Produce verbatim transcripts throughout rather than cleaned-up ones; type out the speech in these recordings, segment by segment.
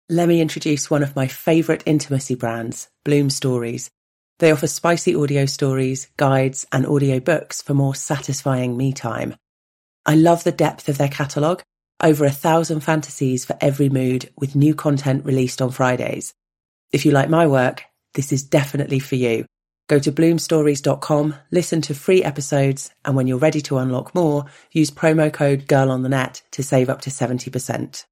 Let me introduce one of my favourite intimacy brands, Bloom Stories. They offer spicy audio stories, guides, and audio books for more satisfying me time. I love the depth of their catalogue, over a thousand fantasies for every mood, with new content released on Fridays. If you like my work, this is definitely for you. Go to bloom stories dot com, listen to free episodes, and when you're ready to unlock more, use promo code GIRLONTHENET to save up to seventy percent.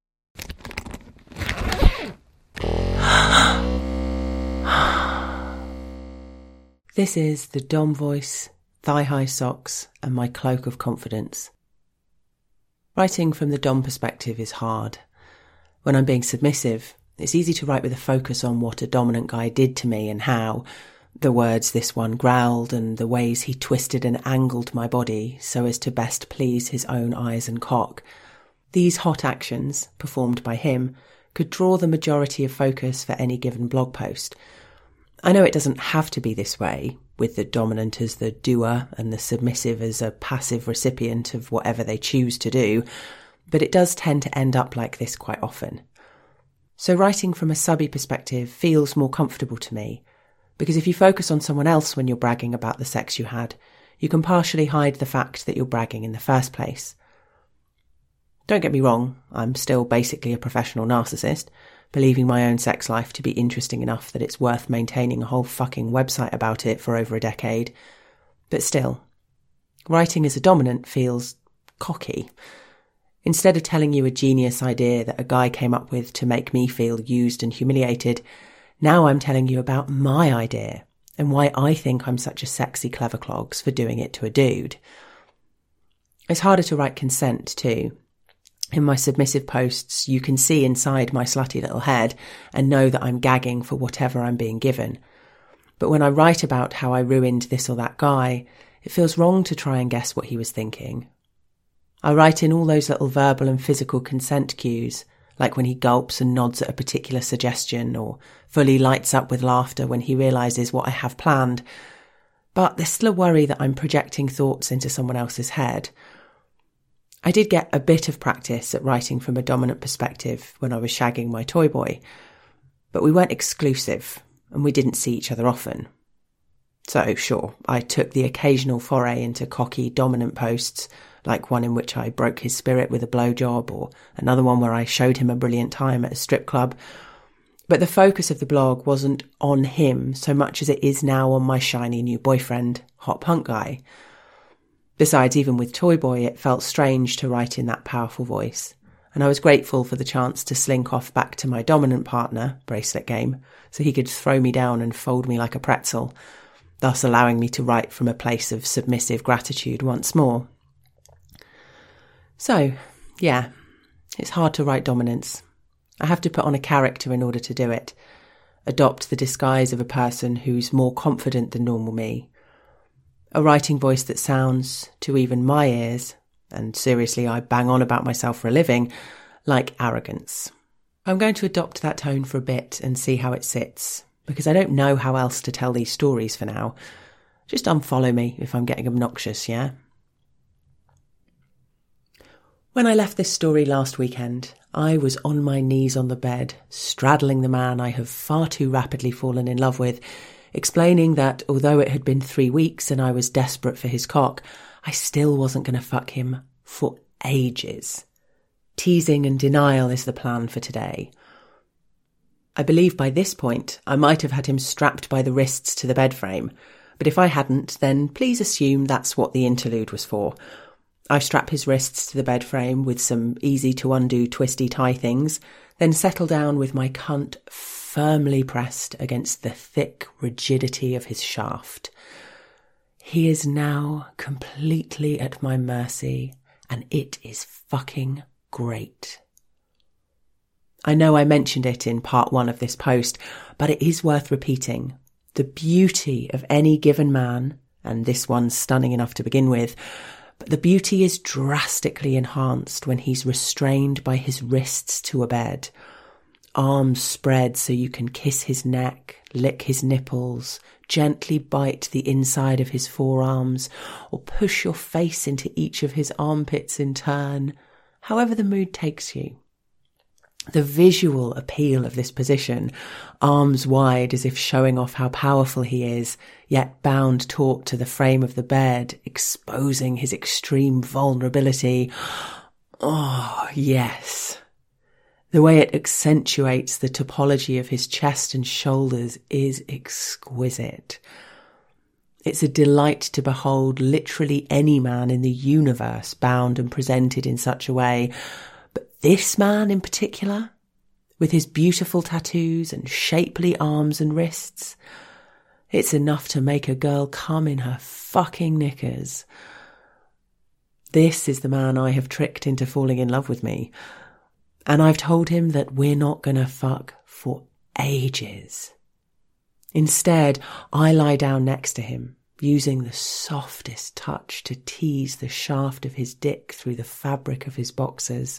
This is the Dom voice, thigh-high socks, and my cloak of confidence. Writing from the Dom perspective is hard. When I'm being submissive, it's easy to write with a focus on what a dominant guy did to me and how, the words this one growled and the ways he twisted and angled my body so as to best please his own eyes and cock. These hot actions, performed by him, could draw the majority of focus for any given blog post. I know it doesn't have to be this way, with the dominant as the doer and the submissive as a passive recipient of whatever they choose to do, but it does tend to end up like this quite often. So writing from a subby perspective feels more comfortable to me, because if you focus on someone else when you're bragging about the sex you had, you can partially hide the fact that you're bragging in the first place. Don't get me wrong, I'm still basically a professional narcissist, believing my own sex life to be interesting enough that it's worth maintaining a whole fucking website about it for over a decade. But still, writing as a dominant feels cocky. Instead of telling you a genius idea that a guy came up with to make me feel used and humiliated, now I'm telling you about my idea and why I think I'm such a sexy clever clogs for doing it to a dude. It's harder to write consent too. In my submissive posts, you can see inside my slutty little head and know that I'm gagging for whatever I'm being given. But when I write about how I ruined this or that guy, it feels wrong to try and guess what he was thinking. I write in all those little verbal and physical consent cues, like when he gulps and nods at a particular suggestion or fully lights up with laughter when he realises what I have planned. But there's still a worry that I'm projecting thoughts into someone else's head. I did get a bit of practice at writing from a dominant perspective when I was shagging my toy boy, but we weren't exclusive and we didn't see each other often. So sure, I took the occasional foray into cocky dominant posts, like one in which I broke his spirit with a blowjob or another one where I showed him a brilliant time at a strip club. But the focus of the blog wasn't on him so much as it is now on my shiny new boyfriend, Hot Punk Guy. Besides, even with Toy Boy, it felt strange to write in that powerful voice, and I was grateful for the chance to slink off back to my dominant partner, Bracelet Game, so he could throw me down and fold me like a pretzel, thus allowing me to write from a place of submissive gratitude once more. So, yeah, it's hard to write dominance. I have to put on a character in order to do it, adopt the disguise of a person who's more confident than normal me. A writing voice that sounds, to even my ears, and seriously I bang on about myself for a living, like arrogance. I'm going to adopt that tone for a bit and see how it sits, because I don't know how else to tell these stories for now. Just unfollow me if I'm getting obnoxious, yeah? When I left this story last weekend, I was on my knees on the bed, straddling the man I have far too rapidly fallen in love with, explaining that although it had been three weeks and I was desperate for his cock, I still wasn't going to fuck him for ages. Teasing and denial is the plan for today. I believe by this point I might have had him strapped by the wrists to the bed frame, but if I hadn't, then please assume that's what the interlude was for. I strap his wrists to the bed frame with some easy-to-undo twisty tie things, then settle down with my cunt firmly pressed against the thick rigidity of his shaft. He is now completely at my mercy, and it is fucking great. I know I mentioned it in part one of this post, but it is worth repeating. The beauty of any given man, and this one's stunning enough to begin with, but the beauty is drastically enhanced when he's restrained by his wrists to a bed. Arms spread so you can kiss his neck, lick his nipples, gently bite the inside of his forearms, or push your face into each of his armpits in turn, however the mood takes you. The visual appeal of this position, arms wide as if showing off how powerful he is, yet bound taut to the frame of the bed, exposing his extreme vulnerability. Oh, yes. The way it accentuates the topology of his chest and shoulders is exquisite. It's a delight to behold literally any man in the universe bound and presented in such a way. But this man in particular, with his beautiful tattoos and shapely arms and wrists, it's enough to make a girl come in her fucking knickers. This is the man I have tricked into falling in love with me. And I've told him that we're not gonna fuck for ages. Instead, I lie down next to him, using the softest touch to tease the shaft of his dick through the fabric of his boxers.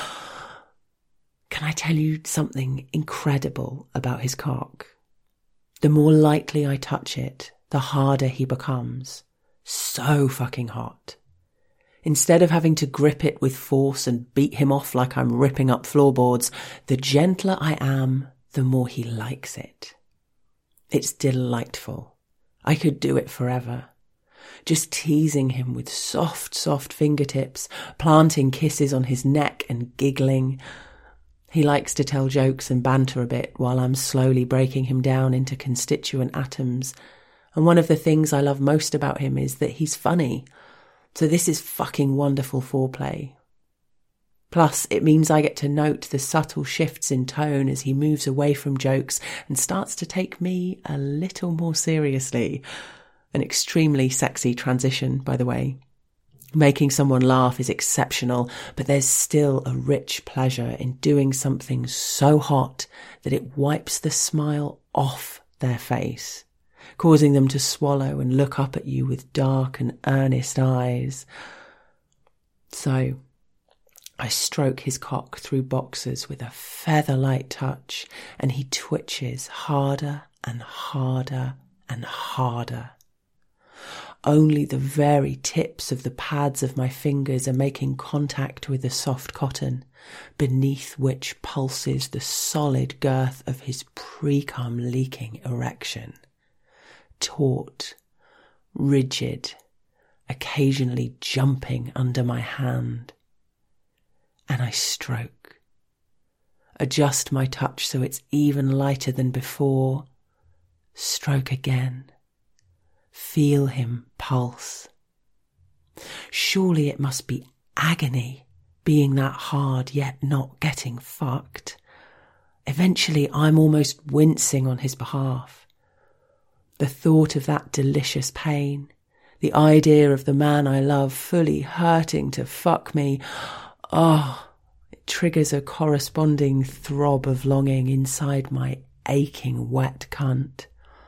Can I tell you something incredible about his cock? The more lightly I touch it, the harder he becomes. So fucking hot. Instead of having to grip it with force and beat him off like I'm ripping up floorboards, the gentler I am, the more he likes it. It's delightful. I could do it forever. Just teasing him with soft, soft fingertips, planting kisses on his neck and giggling. He likes to tell jokes and banter a bit while I'm slowly breaking him down into constituent atoms. And one of the things I love most about him is that he's funny. So this is fucking wonderful foreplay. Plus, it means I get to note the subtle shifts in tone as he moves away from jokes and starts to take me a little more seriously. An extremely sexy transition, by the way. Making someone laugh is exceptional, but there's still a rich pleasure in doing something so hot that it wipes the smile off their face, causing them to swallow and look up at you with dark and earnest eyes. So, I stroke his cock through boxers with a feather-light touch, and he twitches harder and harder and harder. Only the very tips of the pads of my fingers are making contact with the soft cotton, beneath which pulses the solid girth of his pre-cum leaking erection. Taut, rigid, occasionally jumping under my hand. And I stroke. Adjust my touch so it's even lighter than before. Stroke again. Feel him pulse. Surely it must be agony, being that hard yet not getting fucked. Eventually I'm almost wincing on his behalf. The thought of that delicious pain, the idea of the man I love fully hurting to fuck me, oh, it triggers a corresponding throb of longing inside my aching wet cunt.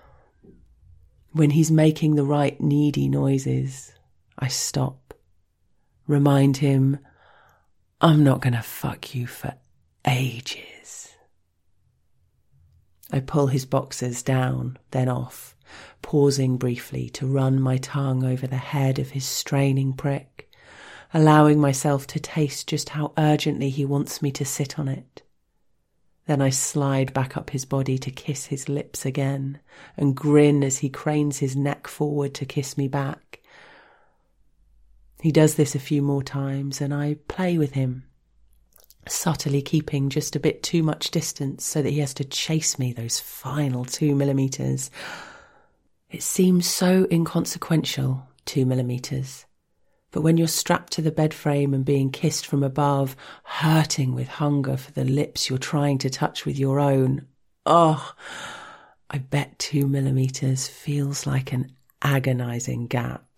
When he's making the right needy noises, I stop. Remind him, I'm not gonna fuck you for ages. I pull his boxers down, then off, pausing briefly to run my tongue over the head of his straining prick, allowing myself to taste just how urgently he wants me to sit on it. Then I slide back up his body to kiss his lips again and grin as he cranes his neck forward to kiss me back. He does this a few more times and I play with him, subtly keeping just a bit too much distance so that he has to chase me those final two millimeters. It seems so inconsequential, two millimeters. But when you're strapped to the bed frame and being kissed from above, hurting with hunger for the lips you're trying to touch with your own, oh, I bet two millimeters feels like an agonizing gap.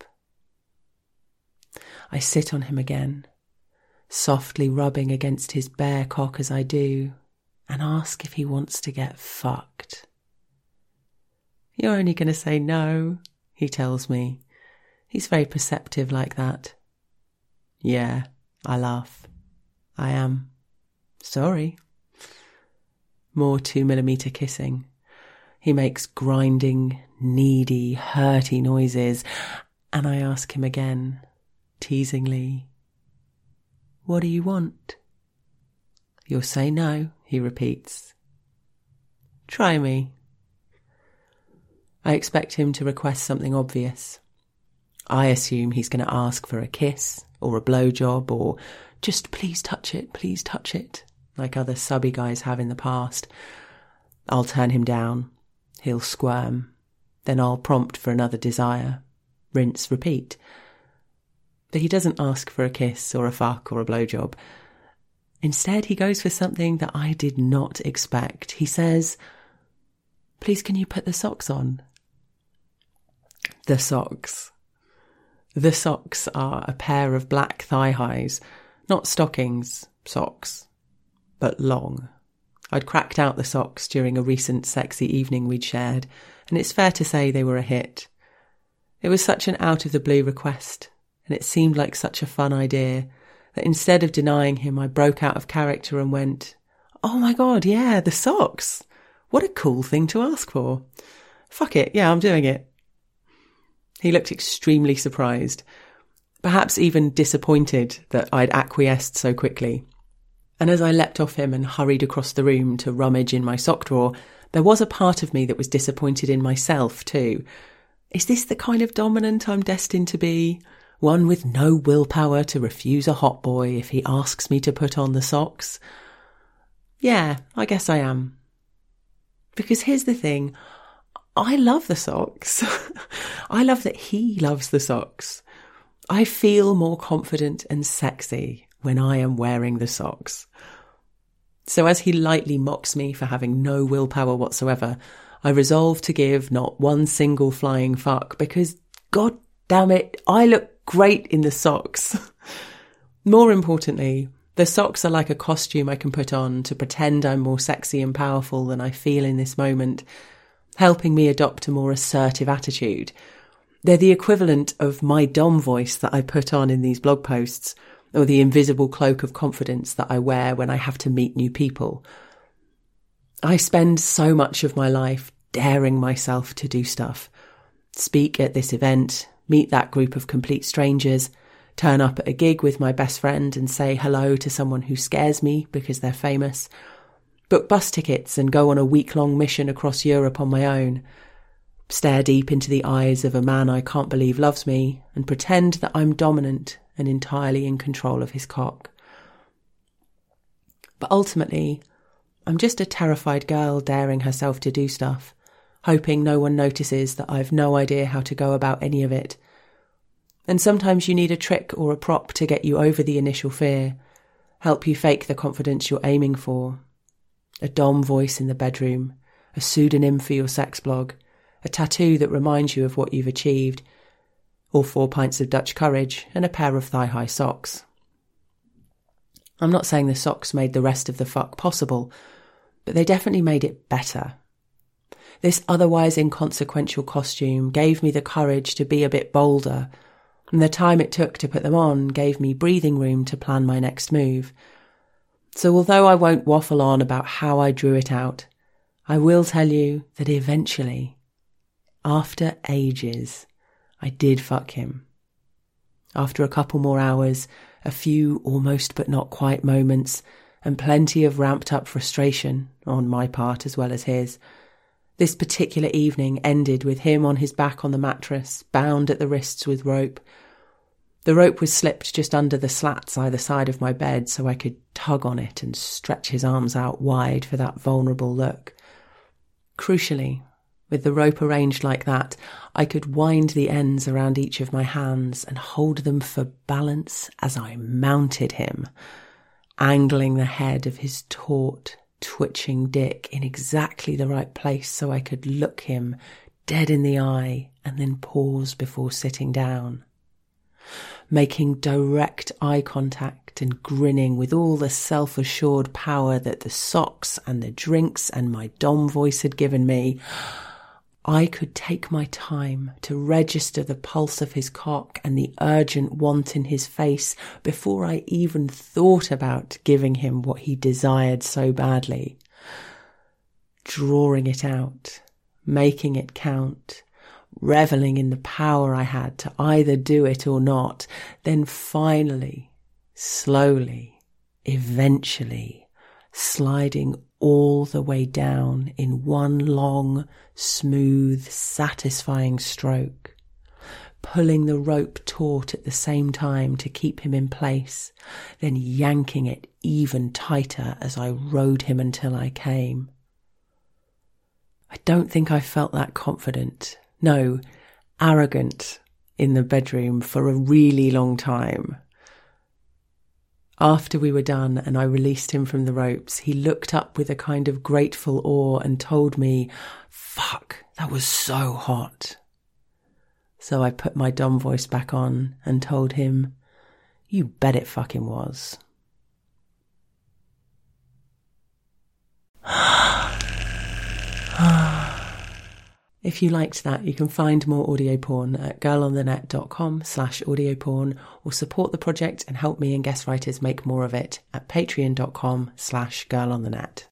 I sit on him again, softly rubbing against his bare cock as I do, and ask if he wants to get fucked. You're only going to say no, he tells me. He's very perceptive like that. Yeah, I laugh. I am sorry. More two millimeter kissing. He makes grinding, needy, hurty noises, and I ask him again, teasingly, what do you want? You'll say no, he repeats. Try me. I expect him to request something obvious. I assume he's going to ask for a kiss or a blowjob or just please touch it, please touch it, like other subby guys have in the past. I'll turn him down. He'll squirm. Then I'll prompt for another desire. Rinse, repeat. But he doesn't ask for a kiss or a fuck or a blowjob. Instead, he goes for something that I did not expect. He says, please can you put the socks on? The socks. The socks are a pair of black thigh highs, not stockings, socks, but long. I'd cracked out the socks during a recent sexy evening we'd shared, and it's fair to say they were a hit. It was such an out-of-the-blue request, and it seemed like such a fun idea, that instead of denying him, I broke out of character and went, oh my god, yeah, the socks! What a cool thing to ask for. Fuck it, yeah, I'm doing it. He looked extremely surprised, perhaps even disappointed that I'd acquiesced so quickly. And as I leapt off him and hurried across the room to rummage in my sock drawer, there was a part of me that was disappointed in myself too. Is this the kind of dominant I'm destined to be? One with no willpower to refuse a hot boy if he asks me to put on the socks? Yeah, I guess I am. Because here's the thing, I love the socks. I love that he loves the socks. I feel more confident and sexy when I am wearing the socks. So as he lightly mocks me for having no willpower whatsoever, I resolve to give not one single flying fuck because, god damn it, I look great in the socks. More importantly, the socks are like a costume I can put on to pretend I'm more sexy and powerful than I feel in this moment, helping me adopt a more assertive attitude. They're the equivalent of my dom voice that I put on in these blog posts, or the invisible cloak of confidence that I wear when I have to meet new people. I spend so much of my life daring myself to do stuff. Speak at this event, meet that group of complete strangers, turn up at a gig with my best friend and say hello to someone who scares me because they're famous, book bus tickets and go on a week-long mission across Europe on my own, stare deep into the eyes of a man I can't believe loves me and pretend that I'm dominant and entirely in control of his cock. But ultimately, I'm just a terrified girl daring herself to do stuff, hoping no one notices that I've no idea how to go about any of it. And sometimes you need a trick or a prop to get you over the initial fear, help you fake the confidence you're aiming for. A dom voice in the bedroom, a pseudonym for your sex blog, a tattoo that reminds you of what you've achieved, or four pints of Dutch courage and a pair of thigh-high socks. I'm not saying the socks made the rest of the fuck possible, but they definitely made it better. This otherwise inconsequential costume gave me the courage to be a bit bolder, and the time it took to put them on gave me breathing room to plan my next move. So although I won't waffle on about how I drew it out, I will tell you that eventually, after ages, I did fuck him. After a couple more hours, a few almost but not quite moments, and plenty of ramped up frustration, on my part as well as his, this particular evening ended with him on his back on the mattress, bound at the wrists with rope. The rope was slipped just under the slats either side of my bed so I could tug on it and stretch his arms out wide for that vulnerable look. Crucially, with the rope arranged like that, I could wind the ends around each of my hands and hold them for balance as I mounted him, angling the head of his taut, twitching dick in exactly the right place so I could look him dead in the eye and then pause before sitting down. Making direct eye contact and grinning with all the self-assured power that the socks and the drinks and my dom voice had given me, I could take my time to register the pulse of his cock and the urgent want in his face before I even thought about giving him what he desired so badly. Drawing it out, making it count, reveling in the power I had to either do it or not, then finally, slowly, eventually, sliding all the way down in one long, smooth, satisfying stroke, pulling the rope taut at the same time to keep him in place, then yanking it even tighter as I rode him until I came. I don't think I felt that confident, no, arrogant in the bedroom for a really long time. After we were done and I released him from the ropes, he looked up with a kind of grateful awe and told me, "Fuck, that was so hot." So I put my Dom voice back on and told him, "You bet it fucking was." If you liked that, you can find more audio porn at girlonthenet.com slash audio porn or support the project and help me and guest writers make more of it at patreon.com slash girlonthenet.